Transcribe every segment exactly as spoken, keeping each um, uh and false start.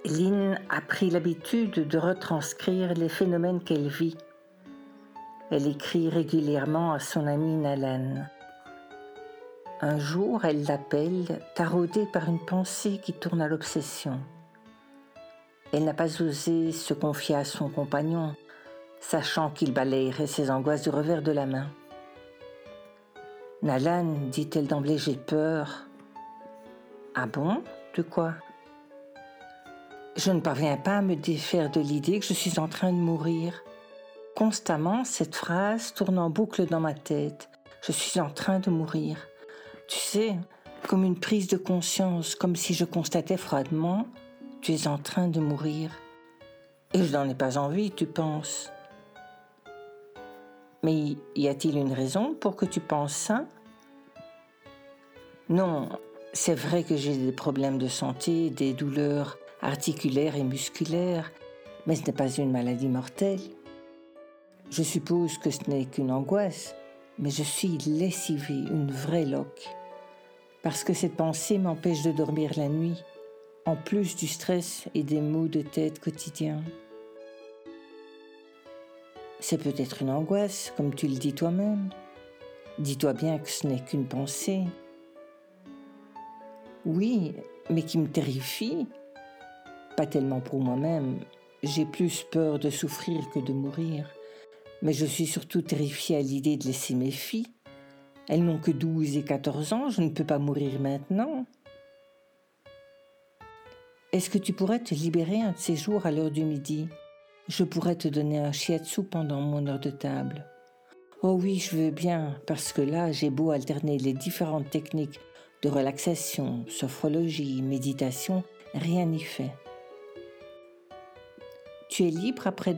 Lynn a pris l'habitude de retranscrire les phénomènes qu'elle vit. Elle écrit régulièrement à son amie Nalan. Un jour, elle l'appelle, taraudée par une pensée qui tourne à l'obsession. Elle n'a pas osé se confier à son compagnon, sachant qu'il balayerait ses angoisses du revers de la main. « Nalan, dit-elle d'emblée, j'ai peur. »« Ah bon ? De quoi ?» ?»« Je ne parviens pas à me défaire de l'idée que je suis en train de mourir. Constamment, cette phrase tourne en boucle dans ma tête. Je suis en train de mourir. Tu sais, comme une prise de conscience, comme si je constatais froidement, tu es en train de mourir. Et je n'en ai pas envie, tu penses. Mais y a-t-il une raison pour que tu penses ça ? Non, c'est vrai que j'ai des problèmes de santé, des douleurs articulaires et musculaires, mais ce n'est pas une maladie mortelle. Je suppose que ce n'est qu'une angoisse, mais je suis lessivée, une vraie loque. Parce que cette pensée m'empêche de dormir la nuit, en plus du stress et des maux de tête quotidiens. C'est peut-être une angoisse, comme tu le dis toi-même. Dis-toi bien que ce n'est qu'une pensée. Oui, mais qui me terrifie. Pas tellement pour moi-même. J'ai plus peur de souffrir que de mourir. Mais je suis surtout terrifiée à l'idée de laisser mes filles. Elles n'ont que douze et quatorze ans, je ne peux pas mourir maintenant. Est-ce que tu pourrais te libérer un de ces jours à l'heure du midi ? Je pourrais te donner un shiatsu pendant mon heure de table. Oh oui, je veux bien, parce que là, j'ai beau alterner les différentes techniques de relaxation, sophrologie, méditation, rien n'y fait. Tu es libre après-demain ?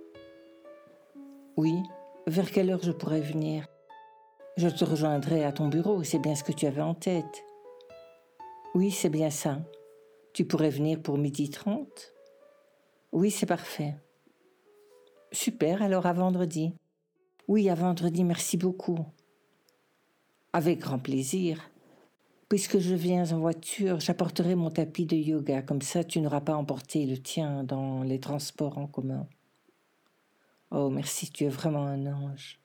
Oui. Vers quelle heure je pourrais venir ? Je te rejoindrai à ton bureau, c'est bien ce que tu avais en tête. Oui, c'est bien ça. Tu pourrais venir pour midi trente ? Oui, c'est parfait. Super, alors à vendredi. Oui, à vendredi, merci beaucoup. Avec grand plaisir. Puisque je viens en voiture, j'apporterai mon tapis de yoga, comme ça tu n'auras pas emporté le tien dans les transports en commun. Oh, merci, tu es vraiment un ange.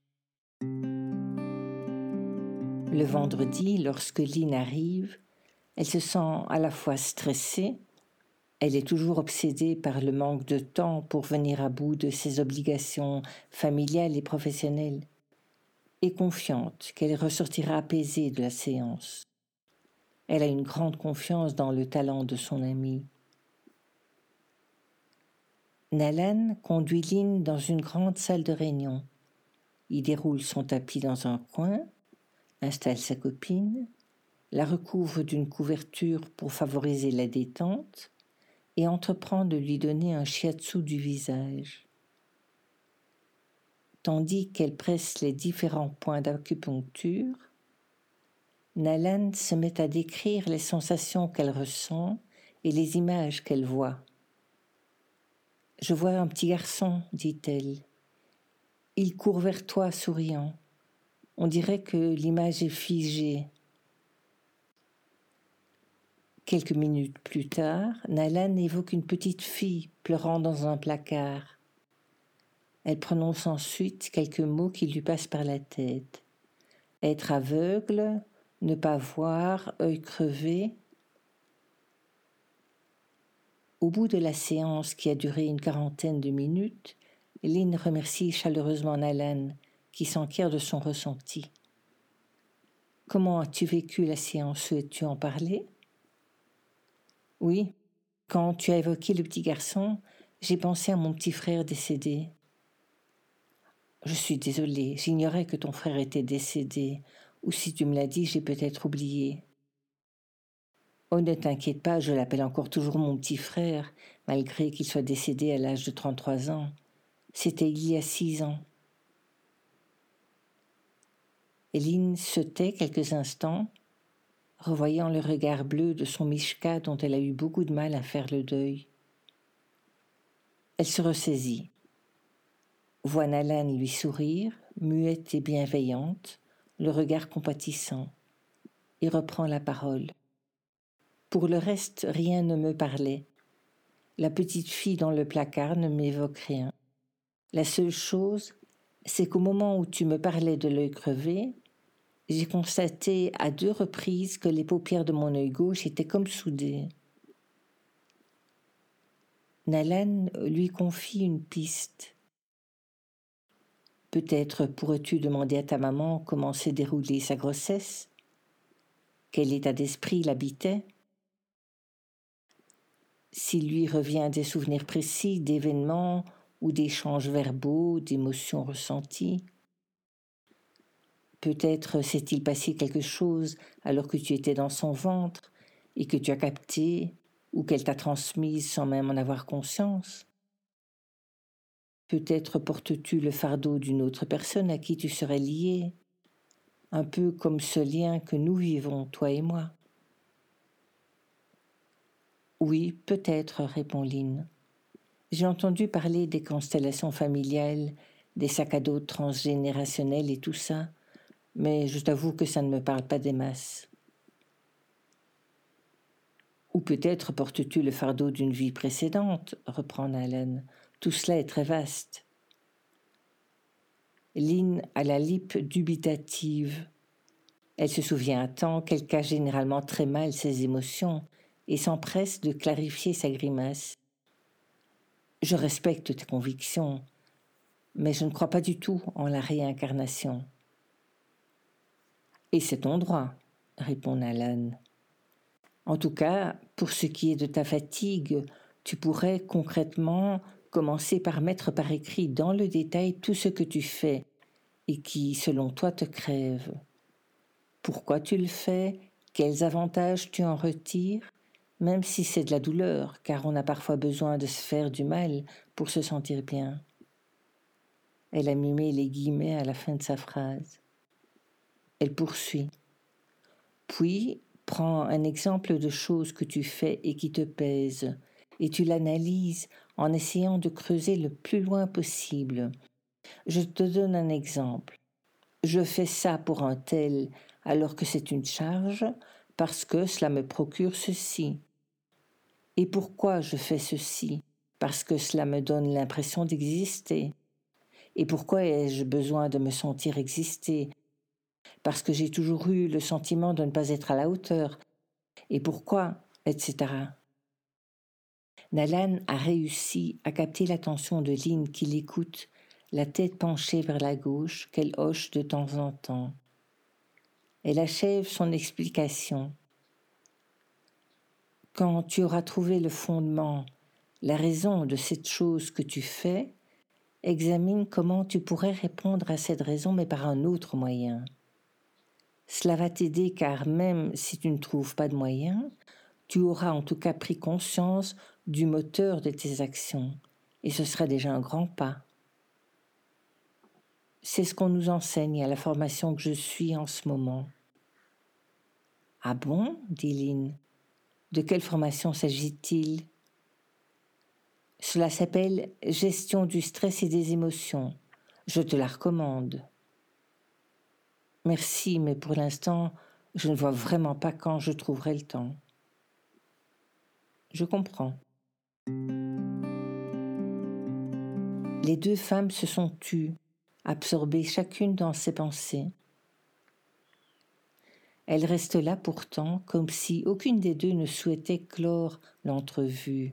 Le vendredi, lorsque Lynn arrive, elle se sent à la fois stressée, elle est toujours obsédée par le manque de temps pour venir à bout de ses obligations familiales et professionnelles, et confiante qu'elle ressortira apaisée de la séance. Elle a une grande confiance dans le talent de son amie. Nalan conduit Lynn dans une grande salle de réunion. Il déroule son tapis dans un coin, installe sa copine, la recouvre d'une couverture pour favoriser la détente et entreprend de lui donner un shiatsu du visage. Tandis qu'elle presse les différents points d'acupuncture, Nalan se met à décrire les sensations qu'elle ressent et les images qu'elle voit. « Je vois un petit garçon, dit-elle. Il court vers toi, souriant. On dirait que l'image est figée. » Quelques minutes plus tard, Nalan évoque une petite fille pleurant dans un placard. Elle prononce ensuite quelques mots qui lui passent par la tête. Être aveugle, ne pas voir, œil crevé. Au bout de la séance qui a duré une quarantaine de minutes, Lynn remercie chaleureusement Nalan, qui s'enquiert de son ressenti. « Comment as-tu vécu la séance ? Souhaites-tu en parler ?» « Oui, quand tu as évoqué le petit garçon, j'ai pensé à mon petit frère décédé. »« Je suis désolée, j'ignorais que ton frère était décédé, ou si tu me l'as dit, j'ai peut-être oublié. »« Oh, ne t'inquiète pas, je l'appelle encore toujours mon petit frère, malgré qu'il soit décédé à l'âge de trente-trois ans. C'était il y a six ans. » Lynn se tait quelques instants, revoyant le regard bleu de son Mishka dont elle a eu beaucoup de mal à faire le deuil. Elle se ressaisit, voit Nalan lui sourire, muette et bienveillante, le regard compatissant, et reprend la parole. « Pour le reste, rien ne me parlait. La petite fille dans le placard ne m'évoque rien. La seule chose, c'est qu'au moment où tu me parlais de l'œil crevé, j'ai constaté à deux reprises que les paupières de mon œil gauche étaient comme soudées. Nalan lui confie une piste. Peut-être pourrais-tu demander à ta maman comment s'est déroulée sa grossesse? Quel état d'esprit l'habitait? S'il lui revient des souvenirs précis d'événements ou d'échanges verbaux, d'émotions ressenties. Peut-être s'est-il passé quelque chose alors que tu étais dans son ventre et que tu as capté ou qu'elle t'a transmise sans même en avoir conscience. Peut-être portes-tu le fardeau d'une autre personne à qui tu serais lié, un peu comme ce lien que nous vivons, toi et moi. Oui, peut-être, répond Lynn. J'ai entendu parler des constellations familiales, des sacs à dos transgénérationnels et tout ça, mais je t'avoue que ça ne me parle pas des masses. Ou peut-être portes-tu le fardeau d'une vie précédente, reprend Nalan. Tout cela est très vaste. Lynn a la lippe dubitative. Elle se souvient à temps qu'elle cache généralement très mal ses émotions et s'empresse de clarifier sa grimace. Je respecte tes convictions, mais je ne crois pas du tout en la réincarnation. Et c'est ton droit, répond Nalan. En tout cas, pour ce qui est de ta fatigue, tu pourrais concrètement commencer par mettre par écrit dans le détail tout ce que tu fais et qui, selon toi, te crève. Pourquoi tu le fais? Quels avantages tu en retires? Même si c'est de la douleur, car on a parfois besoin de se faire du mal pour se sentir bien. Elle a mimé les guillemets à la fin de sa phrase. Elle poursuit. Puis, prends un exemple de chose que tu fais et qui te pèse, et tu l'analyses en essayant de creuser le plus loin possible. Je te donne un exemple. Je fais ça pour un tel alors que c'est une charge parce que cela me procure ceci. Et pourquoi je fais ceci? Parce que cela me donne l'impression d'exister. Et pourquoi ai-je besoin de me sentir exister? Parce que j'ai toujours eu le sentiment de ne pas être à la hauteur. Et pourquoi? Etc. Nalan a réussi à capter l'attention de Lynn qui l'écoute, la tête penchée vers la gauche, qu'elle hoche de temps en temps. Elle achève son explication. Quand tu auras trouvé le fondement, la raison de cette chose que tu fais, examine comment tu pourrais répondre à cette raison mais par un autre moyen. Cela va t'aider car même si tu ne trouves pas de moyen, tu auras en tout cas pris conscience du moteur de tes actions et ce sera déjà un grand pas. C'est ce qu'on nous enseigne à la formation que je suis en ce moment. Ah bon? Dit Lynn. De quelle formation s'agit-il? Cela s'appelle gestion du stress et des émotions. Je te la recommande. Merci, mais pour l'instant, je ne vois vraiment pas quand je trouverai le temps. Je comprends. Les deux femmes se sont tues, absorbées chacune dans ses pensées. Elles restent là pourtant, comme si aucune des deux ne souhaitait clore l'entrevue.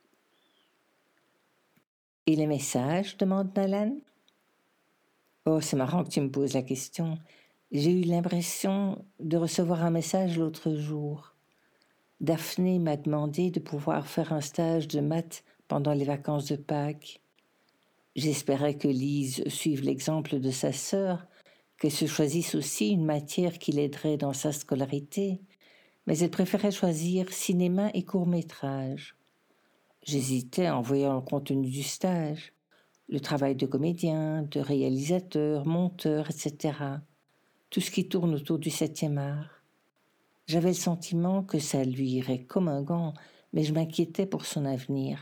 Et les messages? Demande Nalan. Oh, c'est marrant que tu me poses la question. J'ai eu l'impression de recevoir un message l'autre jour. Daphné m'a demandé de pouvoir faire un stage de maths pendant les vacances de Pâques. J'espérais que Lise suive l'exemple de sa sœur, qu'elle se choisisse aussi une matière qui l'aiderait dans sa scolarité, mais elle préférait choisir cinéma et court-métrage. J'hésitais en voyant le contenu du stage, le travail de comédien, de réalisateur, monteur, et cetera. Tout ce qui tourne autour du septième art. J'avais le sentiment que ça lui irait comme un gant, mais je m'inquiétais pour son avenir.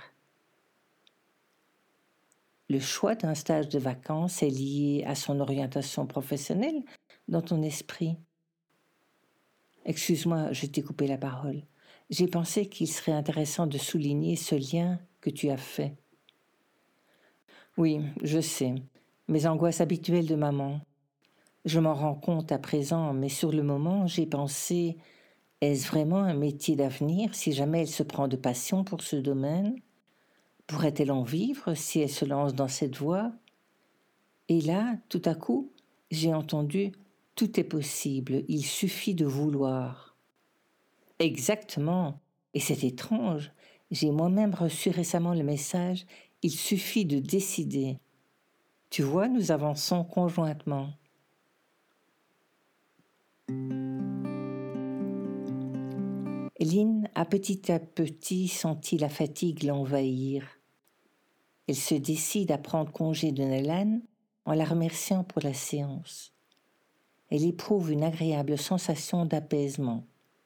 Le choix d'un stage de vacances est lié à son orientation professionnelle dans ton esprit. Excuse-moi, je t'ai coupé la parole. j'ai pensé qu'il serait intéressant de souligner ce lien que tu as fait. Oui, je sais, mes angoisses habituelles de maman. Je m'en rends compte à présent, mais sur le moment, j'ai pensé, est-ce vraiment un métier d'avenir si jamais elle se prend de passion pour ce domaine? Pourrait-elle en vivre si elle se lance dans cette voie? Et là, tout à coup, j'ai entendu « tout est possible, il suffit de vouloir ». Exactement, et c'est étrange, j'ai moi-même reçu récemment le message « il suffit de décider ». Tu vois, nous avançons conjointement. Lynn a petit à petit senti la fatigue l'envahir. Elle se décide à prendre congé de Nalan en la remerciant pour la séance. Elle éprouve une agréable sensation d'apaisement.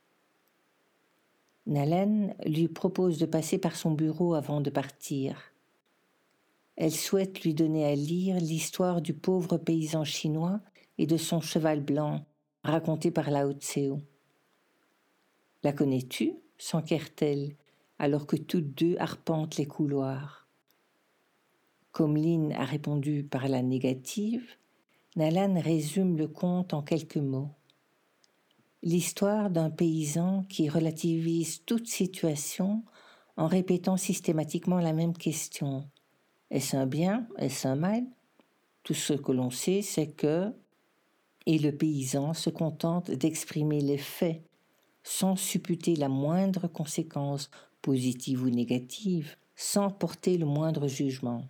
Nalan lui propose de passer par son bureau avant de partir. Elle souhaite lui donner à lire l'histoire du pauvre paysan chinois et de son cheval blanc, racontée par Lao Tseu. « La connais-tu » s'enquiert-elle, alors que toutes deux arpentent les couloirs. Comme Lynn a répondu par la négative, Nalan résume le conte en quelques mots. L'histoire d'un paysan qui relativise toute situation en répétant systématiquement la même question. Est-ce un bien? Est-ce un mal? Tout ce que l'on sait, c'est que... Et le paysan se contente d'exprimer les faits, sans supputer la moindre conséquence, positive ou négative, sans porter le moindre jugement.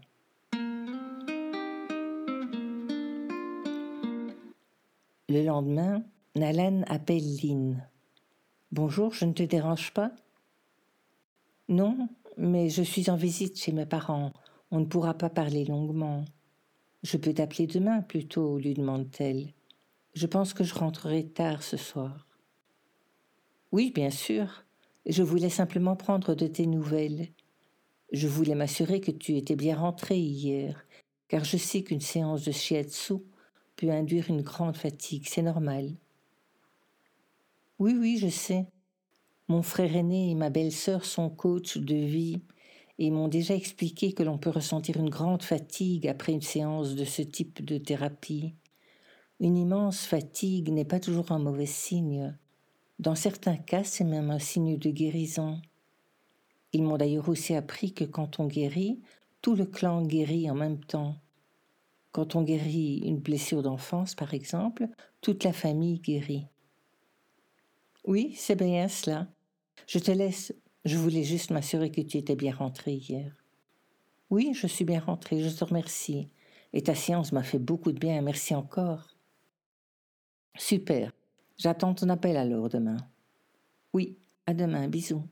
Le lendemain, Nalan appelle Lynn. « Bonjour, je ne te dérange pas ?»« Non, mais je suis en visite chez mes parents. On ne pourra pas parler longuement. »« Je peux t'appeler demain plutôt » lui demande-t-elle. « Je pense que je rentrerai tard ce soir. »« Oui, bien sûr. Je voulais simplement prendre de tes nouvelles. Je voulais m'assurer que tu étais bien rentré hier, car je sais qu'une séance de shiatsu peut induire une grande fatigue, c'est normal. »« Oui, oui, je sais. Mon frère aîné et ma belle-sœur sont coachs de vie et m'ont déjà expliqué que l'on peut ressentir une grande fatigue après une séance de ce type de thérapie. Une immense fatigue n'est pas toujours un mauvais signe. Dans certains cas, c'est même un signe de guérison. Ils m'ont d'ailleurs aussi appris que quand on guérit, tout le clan guérit en même temps. Quand on guérit une blessure d'enfance, par exemple, toute la famille guérit. Oui, c'est bien cela. Je te laisse. Je voulais juste m'assurer que tu étais bien rentré hier. Oui, je suis bien rentrée, je te remercie. Et ta séance m'a fait beaucoup de bien, merci encore. Super. J'attends ton appel alors demain. Oui, à demain, bisous.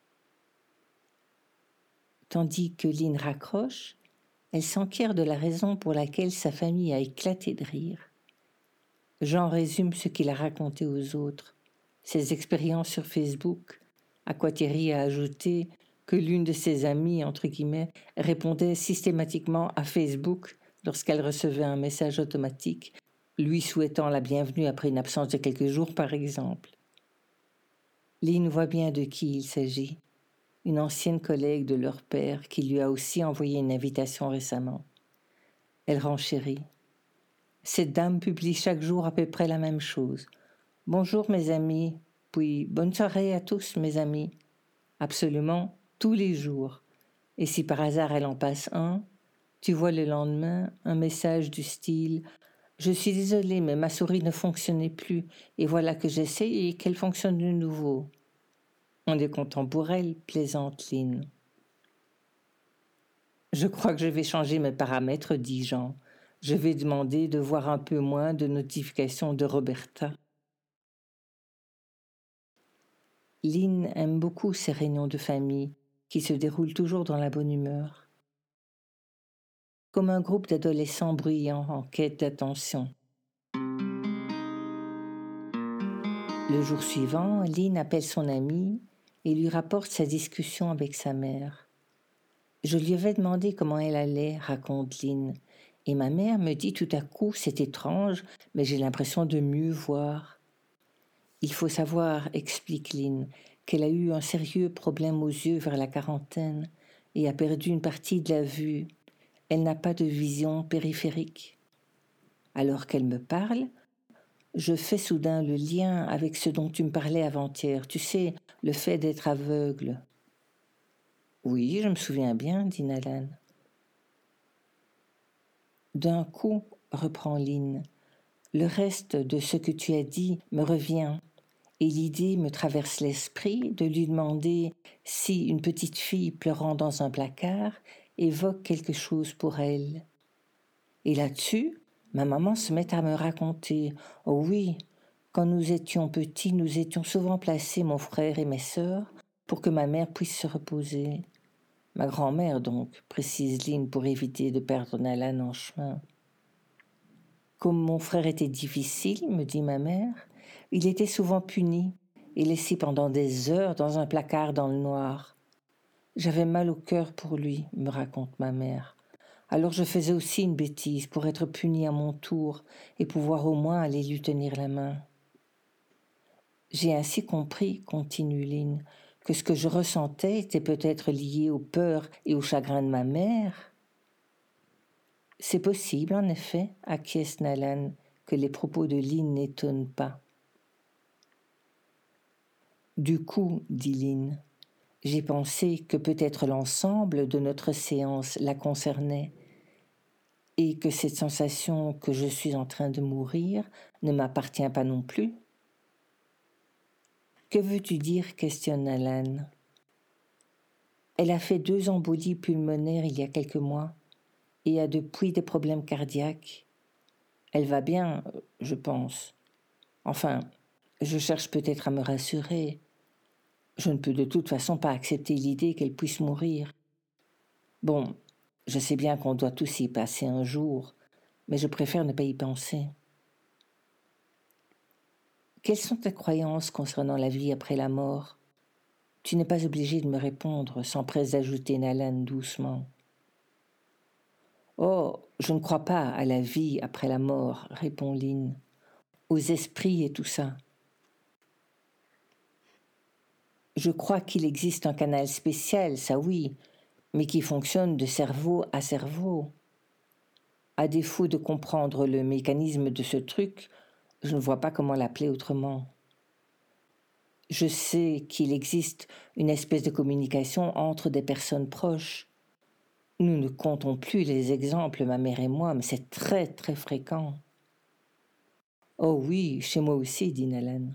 Tandis que Lynn raccroche, elle s'enquiert de la raison pour laquelle sa famille a éclaté de rire. Jean résume ce qu'il a raconté aux autres, ses expériences sur Facebook, à quoi Thierry a ajouté que l'une de ses amies, entre guillemets, répondait systématiquement à Facebook lorsqu'elle recevait un message automatique, lui souhaitant la bienvenue après une absence de quelques jours, par exemple. Lynn voit bien de qui il s'agit, une ancienne collègue de leur père qui lui a aussi envoyé une invitation récemment. Elle renchérit. Cette dame publie chaque jour à peu près la même chose. « Bonjour mes amis », puis « Bonne soirée à tous mes amis ». Absolument tous les jours. Et si par hasard elle en passe un, tu vois le lendemain un message du style « Je suis désolée, mais ma souris ne fonctionnait plus, et voilà que j'essaie et qu'elle fonctionne de nouveau. » On est content pour elle, plaisante Lynn. « Je crois que je vais changer mes paramètres, dit Jean. Je vais demander de voir un peu moins de notifications de Roberta. » Lynn aime beaucoup ces réunions de famille qui se déroulent toujours dans la bonne humeur. Comme un groupe d'adolescents bruyants en quête d'attention. Le jour suivant, Lynn appelle son amie et lui rapporte sa discussion avec sa mère. « Je lui avais demandé comment elle allait, raconte Lynn, et ma mère me dit tout à coup, c'est étrange, mais j'ai l'impression de mieux voir. » Il faut savoir, explique Lynn, qu'elle a eu un sérieux problème aux yeux vers la quarantaine et a perdu une partie de la vue. Elle n'a pas de vision périphérique. Alors qu'elle me parle, je fais soudain le lien avec ce dont tu me parlais avant-hier. Tu sais, le fait d'être aveugle. Oui, je me souviens bien, dit Nalan. D'un coup, reprend Lynn, le reste de ce que tu as dit me revient, et l'idée me traverse l'esprit de lui demander si une petite fille pleurant dans un placard évoque quelque chose pour elle. Et là-dessus, ma maman se met à me raconter. Oh oui, quand nous étions petits, nous étions souvent placés, mon frère et mes sœurs, pour que ma mère puisse se reposer. Ma grand-mère, donc, précise Lynn pour éviter de perdre Nalan en chemin. Comme mon frère était difficile, me dit ma mère, il était souvent puni et laissé pendant des heures dans un placard dans le noir. J'avais mal au cœur pour lui, me raconte ma mère. Alors je faisais aussi une bêtise pour être puni à mon tour et pouvoir au moins aller lui tenir la main. J'ai ainsi compris, continue Lynn, que ce que je ressentais était peut-être lié aux peurs et au chagrin de ma mère. C'est possible, en effet, acquiesce Nalan, que les propos de Lynn n'étonnent pas. Du coup, dit Lynn, j'ai pensé que peut-être l'ensemble de notre séance la concernait et que cette sensation que je suis en train de mourir ne m'appartient pas non plus. Que veux-tu dire, questionne Nalan. Elle a fait deux embolies pulmonaires il y a quelques mois et a depuis des problèmes cardiaques. Elle va bien, je pense. Enfin, je cherche peut-être à me rassurer. Je ne peux de toute façon pas accepter l'idée qu'elle puisse mourir. Bon, je sais bien qu'on doit tous y passer un jour, mais je préfère ne pas y penser. Quelles sont tes croyances concernant la vie après la mort ? Tu n'es pas obligé de me répondre, s'empresse d'ajouter Nalan doucement. Oh, je ne crois pas à la vie après la mort, répond Lynn, aux esprits et tout ça. Je crois qu'il existe un canal spécial, ça oui, mais qui fonctionne de cerveau à cerveau. À défaut de comprendre le mécanisme de ce truc, je ne vois pas comment l'appeler autrement. Je sais qu'il existe une espèce de communication entre des personnes proches. Nous ne comptons plus les exemples, ma mère et moi, mais c'est très très fréquent. Oh oui, chez moi aussi, dit Nalan.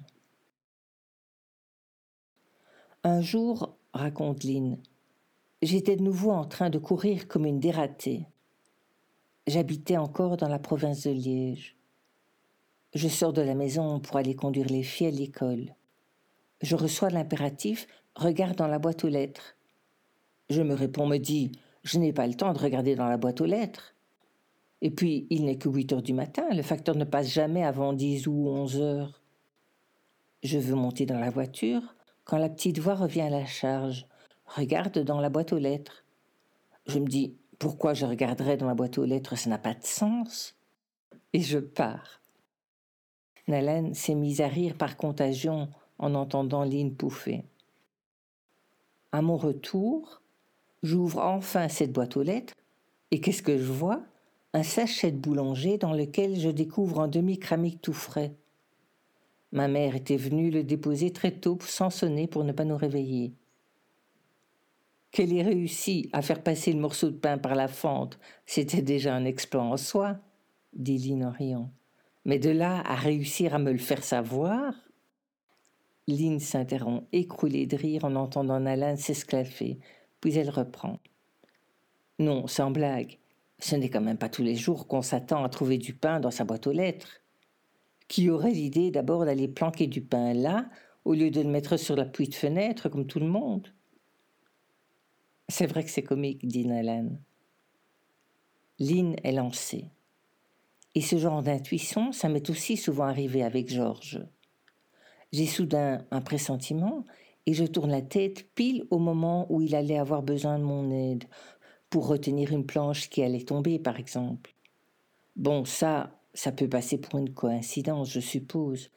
Un jour, raconte Lynn, j'étais de nouveau en train de courir comme une dératée. J'habitais encore dans la province de Liège. Je sors de la maison pour aller conduire les filles à l'école. Je reçois l'impératif « Regarde dans la boîte aux lettres ». Je me réponds, me dis « Je n'ai pas le temps de regarder dans la boîte aux lettres ». Et puis, il n'est que huit heures du matin, le facteur ne passe jamais avant dix ou onze heures. Je veux monter dans la voiture quand la petite voix revient à la charge. « Regarde dans la boîte aux lettres ». Je me dis « Pourquoi je regarderais dans la boîte aux lettres ? Ça n'a pas de sens ». Et je pars. Nalan s'est mise à rire par contagion en entendant Lynn pouffer. À mon retour, j'ouvre enfin cette boîte aux lettres et qu'est-ce que je vois ? Un sachet de boulanger dans lequel je découvre un demi-cramique tout frais. Ma mère était venue le déposer très tôt sans sonner pour ne pas nous réveiller. Qu'elle ait réussi à faire passer le morceau de pain par la fente, c'était déjà un exploit en soi, dit Lynn en riant. Mais de là à réussir à me le faire savoir... Lynn s'interrompt, écroulée de rire en entendant Nalan s'esclaffer, puis elle reprend. Non, sans blague, ce n'est quand même pas tous les jours qu'on s'attend à trouver du pain dans sa boîte aux lettres. Qui aurait l'idée d'abord d'aller planquer du pain là, au lieu de le mettre sur l'appui de fenêtre comme tout le monde ? C'est vrai que c'est comique, dit Nalan. Lynn est lancée. Et ce genre d'intuition, ça m'est aussi souvent arrivé avec Georges. J'ai soudain un pressentiment et je tourne la tête pile au moment où il allait avoir besoin de mon aide, pour retenir une planche qui allait tomber, par exemple. Bon, ça, ça peut passer pour une coïncidence, je suppose,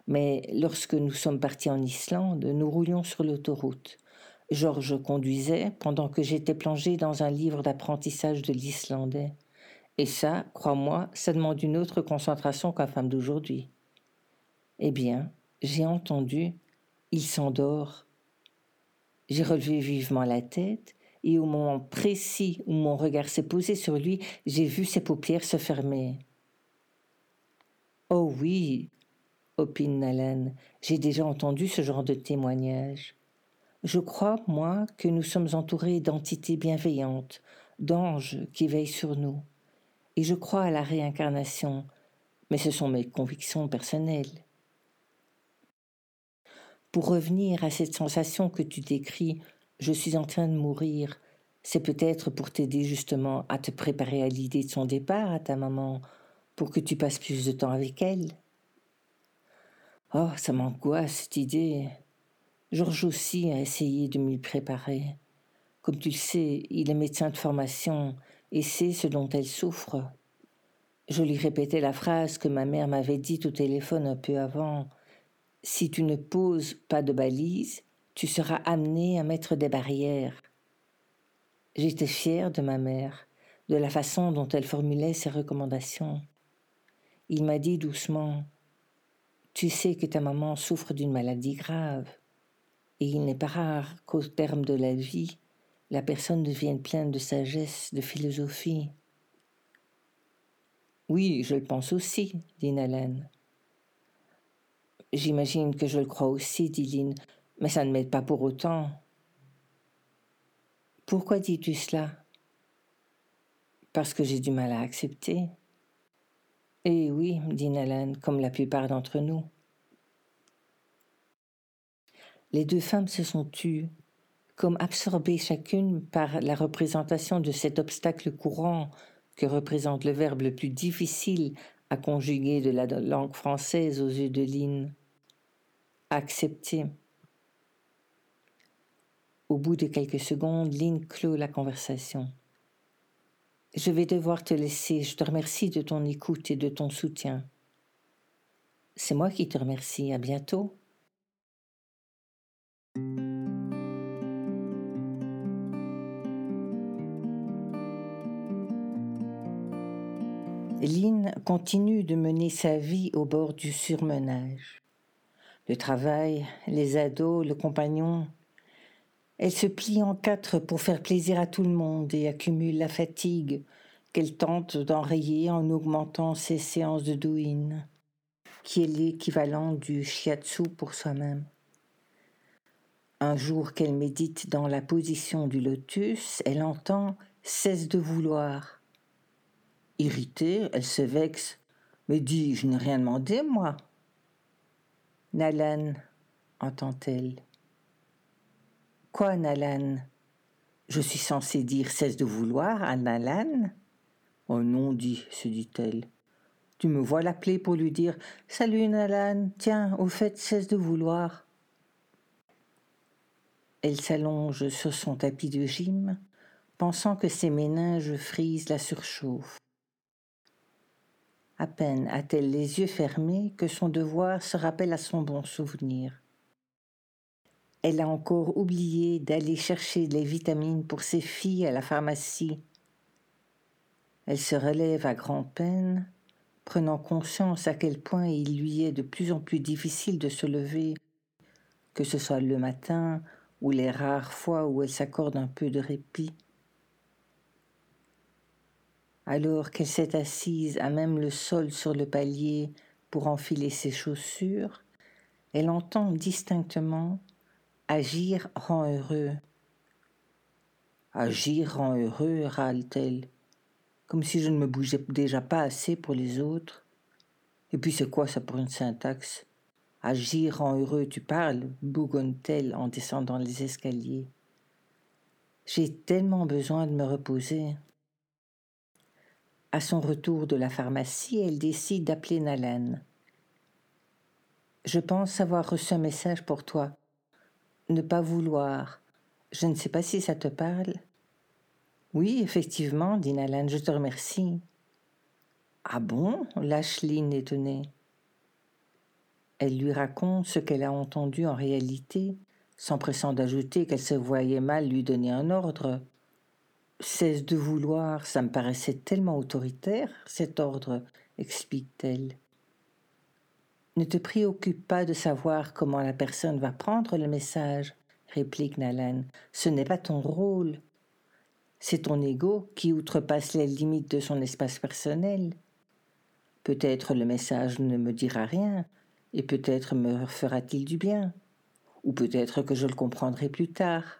Mais lorsque nous sommes partis en Islande, nous roulions sur l'autoroute. Georges conduisait pendant que j'étais plongée dans un livre d'apprentissage de l'islandais. Et ça, crois-moi, ça demande une autre concentration qu'un femme d'aujourd'hui. Eh bien, j'ai entendu « il s'endort ». J'ai relevé vivement la tête et au moment précis où mon regard s'est posé sur lui, j'ai vu ses paupières se fermer. « Oh oui », opine Nalen, j'ai déjà entendu ce genre de témoignage. Je crois, moi, que nous sommes entourés d'entités bienveillantes, d'anges qui veillent sur nous. Et je crois à la réincarnation, mais ce sont mes convictions personnelles. Pour revenir à cette sensation que tu décris, je suis en train de mourir, c'est peut-être pour t'aider justement à te préparer à l'idée de son départ à ta maman, pour que tu passes plus de temps avec elle. Oh, ça m'angoisse cette idée. Georges aussi a essayé de m'y préparer. Comme tu le sais, il est médecin de formation et sait ce dont elle souffre. Je lui répétais la phrase que ma mère m'avait dite au téléphone un peu avant. « Si tu ne poses pas de balises, tu seras amené à mettre des barrières. » J'étais fière de ma mère, de la façon dont elle formulait ses recommandations. Il m'a dit doucement « Tu sais que ta maman souffre d'une maladie grave. » Et il n'est pas rare qu'au terme de la vie, la personne devienne pleine de sagesse, de philosophie. « Oui, je le pense aussi, » dit Nalen. « J'imagine que je le crois aussi, dit Lynn, mais ça ne m'aide pas pour autant. » « Pourquoi dis-tu cela ?»« Parce que j'ai du mal à accepter. »« Eh oui, dit Nalen, comme la plupart d'entre nous. » Les deux femmes se sont tues, comme absorbées chacune par la représentation de cet obstacle courant que représente le verbe le plus difficile à conjuguer de la langue française aux yeux de Lynn. Accepter. Au bout de quelques secondes, Lynn clôt la conversation. « Je vais devoir te laisser. Je te remercie de ton écoute et de ton soutien. »« C'est moi qui te remercie. À bientôt. » Lynn continue de mener sa vie au bord du surmenage. Le travail, les ados, le compagnon. Elle se plie en quatre pour faire plaisir à tout le monde et accumule la fatigue qu'elle tente d'enrayer en augmentant ses séances de douyin, qui est l'équivalent du shiatsu pour soi-même. Un jour qu'elle médite dans la position du lotus, elle entend « cesse de vouloir ». Irritée, elle se vexe. « Mais dis, je n'ai rien demandé, moi. » « Nalan, entend-elle. « Quoi, Nalan ? Je suis censée dire cesse de vouloir à Nalan ? » « Oh non, dit, se dit-elle. Tu me vois l'appeler pour lui dire « Salut, Nalan, tiens, au fait, cesse de vouloir. » Elle s'allonge sur son tapis de gym, pensant que ses méninges frisent la surchauffe. À peine a-t-elle les yeux fermés que son devoir se rappelle à son bon souvenir. Elle a encore oublié d'aller chercher les vitamines pour ses filles à la pharmacie. Elle se relève à grand-peine, prenant conscience à quel point il lui est de plus en plus difficile de se lever, que ce soit le matin ou les rares fois où elle s'accorde un peu de répit. Alors qu'elle s'est assise à même le sol sur le palier pour enfiler ses chaussures, elle entend distinctement « Agir rend heureux ». « Agir rend heureux », râle-t-elle, comme si je ne me bougeais déjà pas assez pour les autres. Et puis c'est quoi ça pour une syntaxe ? « Agir rend heureux, tu parles », bougonne-t-elle en descendant les escaliers. J'ai tellement besoin de me reposer. À son retour de la pharmacie, elle décide d'appeler Nalan. « Je pense avoir reçu un message pour toi. Ne pas vouloir. Je ne sais pas si ça te parle. » « Oui, effectivement, dit Nalan, je te remercie. »« Ah bon ?» lâche Lynn étonnée. Elle lui raconte ce qu'elle a entendu en réalité, s'empressant d'ajouter qu'elle se voyait mal lui donner un ordre. « Cesse de vouloir, ça me paraissait tellement autoritaire, cet ordre, » explique-t-elle. « Ne te préoccupe pas de savoir comment la personne va prendre le message, » réplique Nahlan. « Ce n'est pas ton rôle. C'est ton ego qui outrepasse les limites de son espace personnel. Peut-être le message ne me dira rien, et peut-être me fera-t-il du bien, ou peut-être que je le comprendrai plus tard.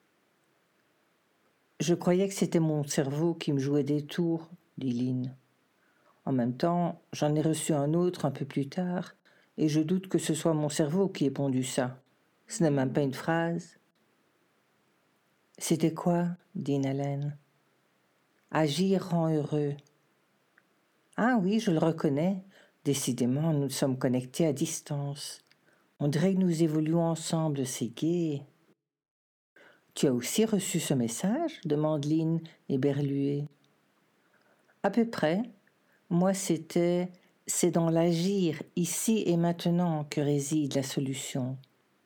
Je croyais que c'était mon cerveau qui me jouait des tours, dit Lynn. En même temps, j'en ai reçu un autre un peu plus tard, et je doute que ce soit mon cerveau qui ait pondu ça. Ce n'est même pas une phrase. C'était quoi, dit Nahlan. Agir rend heureux. Ah oui, je le reconnais. Décidément, nous sommes connectés à distance. On dirait que nous évoluons ensemble, c'est gai. Tu as aussi reçu ce message demande Lynn, éberluée. À peu près. Moi, c'était « c'est dans l'agir, ici et maintenant, que réside la solution ».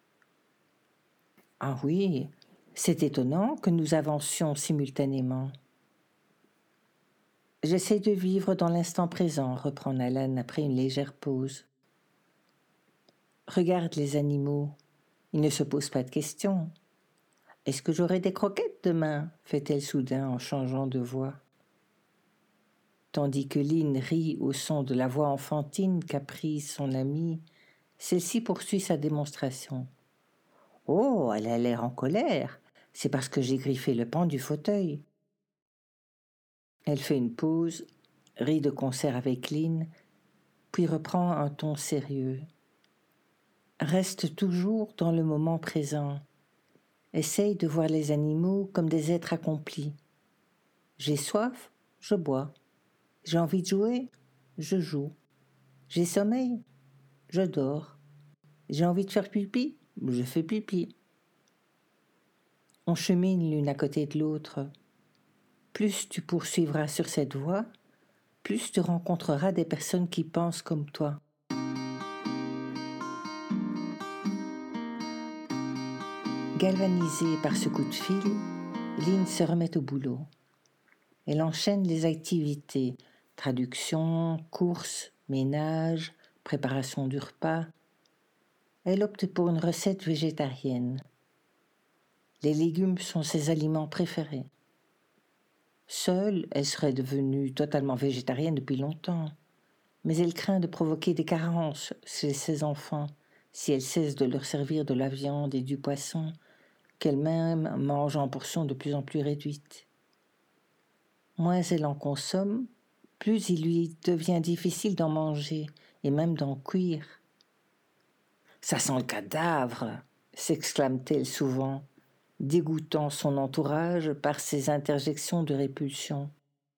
Ah oui, c'est étonnant que nous avancions simultanément. J'essaie de vivre dans l'instant présent, reprend Nahlan après une légère pause. Regarde les animaux, ils ne se posent pas de questions. Est-ce que j'aurai des croquettes demain fait-elle soudain en changeant de voix. Tandis que Lynn rit au son de la voix enfantine qu'a prise son amie, celle-ci poursuit sa démonstration. « Oh, elle a l'air en colère, c'est parce que j'ai griffé le pan du fauteuil. » Elle fait une pause, rit de concert avec Lynn, puis reprend un ton sérieux. « Reste toujours dans le moment présent. Essaye de voir les animaux comme des êtres accomplis. J'ai soif, je bois. J'ai envie de jouer, je joue. J'ai sommeil, je dors. J'ai envie de faire pipi, je fais pipi. » On chemine l'une à côté de l'autre. Plus tu poursuivras sur cette voie, plus tu rencontreras des personnes qui pensent comme toi. Galvanisée par ce coup de fil, Lynn se remet au boulot. Elle enchaîne les activités, traduction, courses, ménage, préparation du repas. Elle opte pour une recette végétarienne. Les légumes sont ses aliments préférés. Seule, elle serait devenue totalement végétarienne depuis longtemps, mais elle craint de provoquer des carences chez ses enfants si elle cesse de leur servir de la viande et du poisson qu'elle-même mange en portions de plus en plus réduites. Moins elle en consomme, plus il lui devient difficile d'en manger et même d'en cuire. « Ça sent le cadavre !» s'exclame-t-elle souvent, dégoûtant son entourage par ses interjections de répulsion.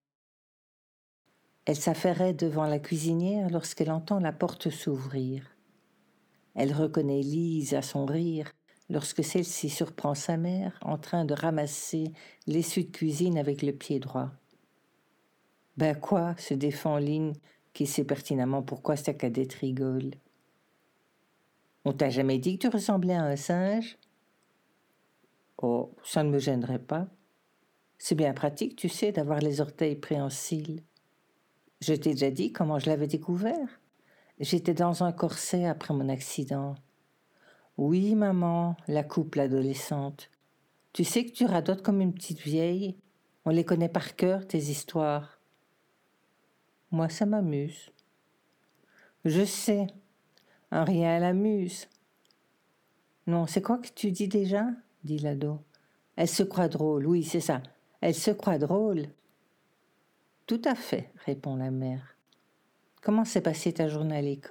Elle s'affairait devant la cuisinière lorsqu'elle entend la porte s'ouvrir. Elle reconnaît Lise à son rire lorsque celle-ci surprend sa mère en train de ramasser l'essuie de cuisine avec le pied droit. « Ben quoi ?» se défend Lynn, qui sait pertinemment pourquoi sa cadette rigole. « On t'a jamais dit que tu ressemblais à un singe ?»« Oh, ça ne me gênerait pas. C'est bien pratique, tu sais, d'avoir les orteils préhensiles. Je t'ai déjà dit comment je l'avais découvert. J'étais dans un corset après mon accident. Oui, maman, la couple adolescente. Tu sais que tu radotes comme une petite vieille. On les connaît par cœur, tes histoires. Moi, ça m'amuse. Je sais, un rien l'amuse. Non, c'est quoi que tu dis déjà ? Dit l'ado. Elle se croit drôle, oui, c'est ça. Elle se croit drôle. Tout à fait, répond la mère. Comment s'est passée ta journée à l'école ?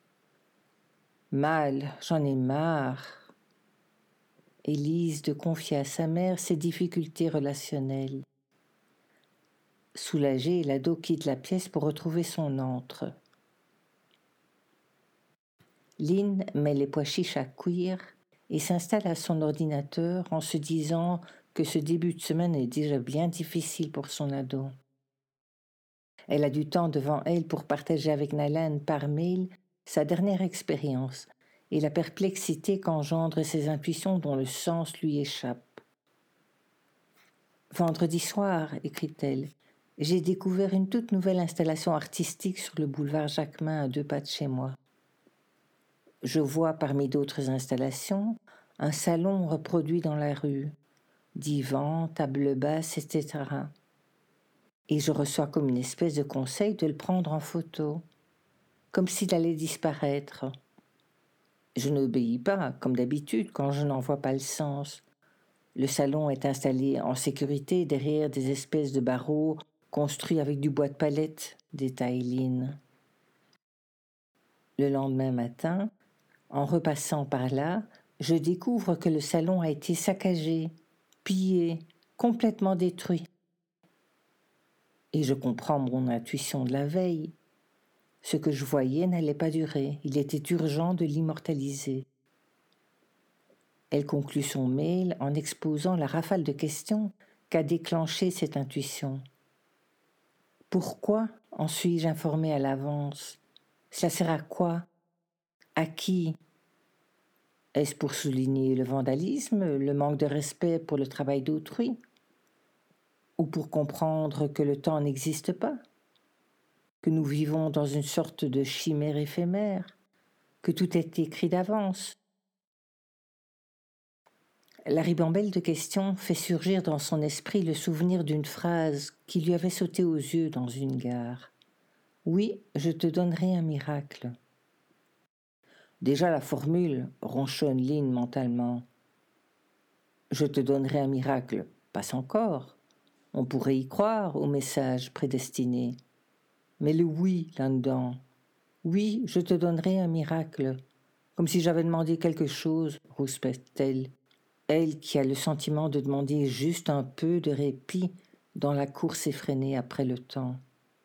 Mal, j'en ai marre. Élise de confier à sa mère ses difficultés relationnelles. Soulagée, l'ado quitte la pièce pour retrouver son antre. Lynn met les pois chiches à cuire et s'installe à son ordinateur en se disant que ce début de semaine est déjà bien difficile pour son ado. Elle a du temps devant elle pour partager avec Nahlan par mail sa dernière expérience et la perplexité qu'engendrent ses intuitions dont le sens lui échappe. « Vendredi soir, écrit-elle, j'ai découvert une toute nouvelle installation artistique sur le boulevard Jacquemin à deux pas de chez moi. Je vois parmi d'autres installations un salon reproduit dans la rue, divan, table basse, et cetera. Et je reçois comme une espèce de conseil de le prendre en photo, comme s'il allait disparaître. Je n'obéis pas, comme d'habitude, quand je n'en vois pas le sens. Le salon est installé en sécurité derrière des espèces de barreaux construits avec du bois de palette, détaille Lynn. Le lendemain matin, en repassant par là, je découvre que le salon a été saccagé, pillé, complètement détruit. Et je comprends mon intuition de la veille. Ce que je voyais n'allait pas durer, il était urgent de l'immortaliser. Elle conclut son mail en exposant la rafale de questions qu'a déclenché cette intuition. Pourquoi en suis-je informée à l'avance? Cela sert à quoi? À qui? Est-ce pour souligner le vandalisme, le manque de respect pour le travail d'autrui? Ou pour comprendre que le temps n'existe pas? Que nous vivons dans une sorte de chimère éphémère? Que tout est écrit d'avance? La ribambelle de questions fait surgir dans son esprit le souvenir d'une phrase qui lui avait sauté aux yeux dans une gare. « Oui, je te donnerai un miracle. » Déjà la formule ronchonne Lynn mentalement. « Je te donnerai un miracle » passe encore. On pourrait y croire au message prédestiné. Mais le « oui » là-dedans. « Oui, je te donnerai un miracle », comme si j'avais demandé quelque chose, rouspète-t-elle. Elle qui a le sentiment de demander juste un peu de répit dans la course effrénée après le temps.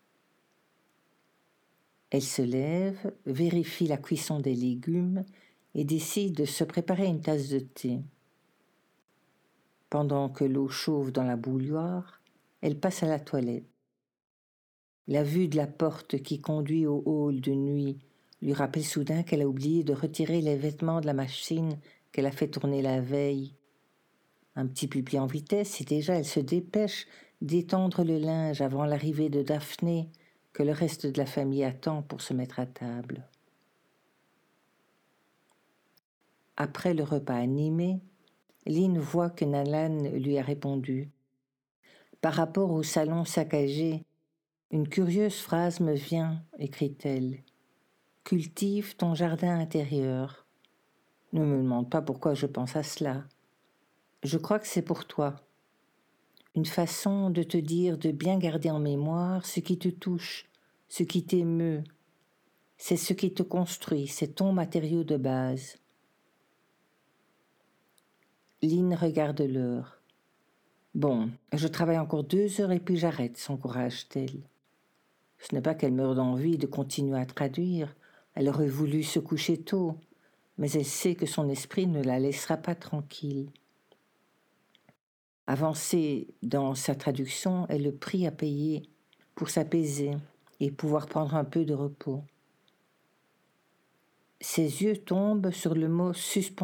Elle se lève, vérifie la cuisson des légumes et décide de se préparer une tasse de thé. Pendant que l'eau chauffe dans la bouilloire, elle passe à la toilette. La vue de la porte qui conduit au hall de nuit lui rappelle soudain qu'elle a oublié de retirer les vêtements de la machine qu'elle a fait tourner la veille. Un petit pipi en vitesse et déjà elle se dépêche d'étendre le linge avant l'arrivée de Daphné que le reste de la famille attend pour se mettre à table. Après le repas animé, Lynn voit que Nalan lui a répondu. Par rapport au salon saccagé, une curieuse phrase me vient, écrit-elle. Cultive ton jardin intérieur. Ne me demande pas pourquoi je pense à cela. Je crois que c'est pour toi. Une façon de te dire de bien garder en mémoire ce qui te touche, ce qui t'émeut. C'est ce qui te construit, c'est ton matériau de base. Lynn regarde l'heure. Bon, je travaille encore deux heures et puis j'arrête, s'encourage-t-elle. Ce n'est pas qu'elle meure d'envie de continuer à traduire, elle aurait voulu se coucher tôt, mais elle sait que son esprit ne la laissera pas tranquille. Avancer dans sa traduction est le prix à payer pour s'apaiser et pouvoir prendre un peu de repos. Ses yeux tombent sur le mot « suspendu »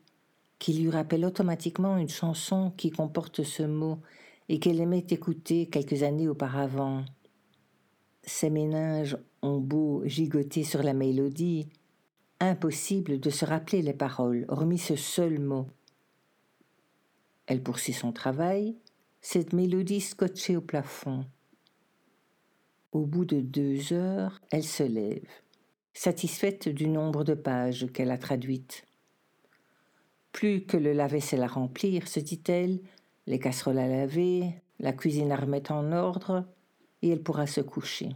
qui lui rappelle automatiquement une chanson qui comporte ce mot et qu'elle aimait écouter quelques années auparavant. Ses méninges ont beau gigoter sur la mélodie, impossible de se rappeler les paroles, hormis ce seul mot. Elle poursuit son travail, cette mélodie scotchée au plafond. Au bout de deux heures, elle se lève, satisfaite du nombre de pages qu'elle a traduites. Plus que le lave-vaisselle à remplir, se dit-elle, les casseroles à laver, la cuisine à remettre en ordre, et elle pourra se coucher.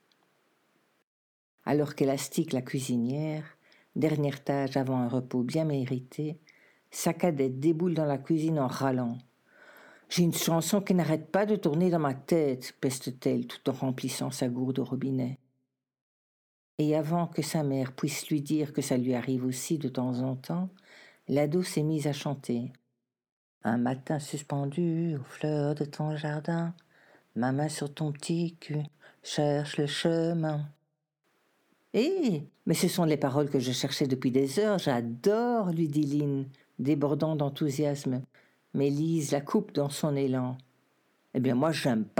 Alors qu'élastique la cuisinière, dernière tâche avant un repos bien mérité, sa cadette déboule dans la cuisine en râlant. « J'ai une chanson qui n'arrête pas de tourner dans ma tête », peste-t-elle tout en remplissant sa gourde au robinet. Et avant que sa mère puisse lui dire que ça lui arrive aussi de temps en temps, l'ado s'est mise à chanter. « Un matin suspendu aux fleurs de ton jardin, ma main sur ton petit cul cherche le chemin. » « Eh, mais ce sont les paroles que je cherchais depuis des heures, j'adore !» lui dit Lynn, débordant d'enthousiasme. Mais Lise la coupe dans son élan. « Eh bien moi j'aime pas !»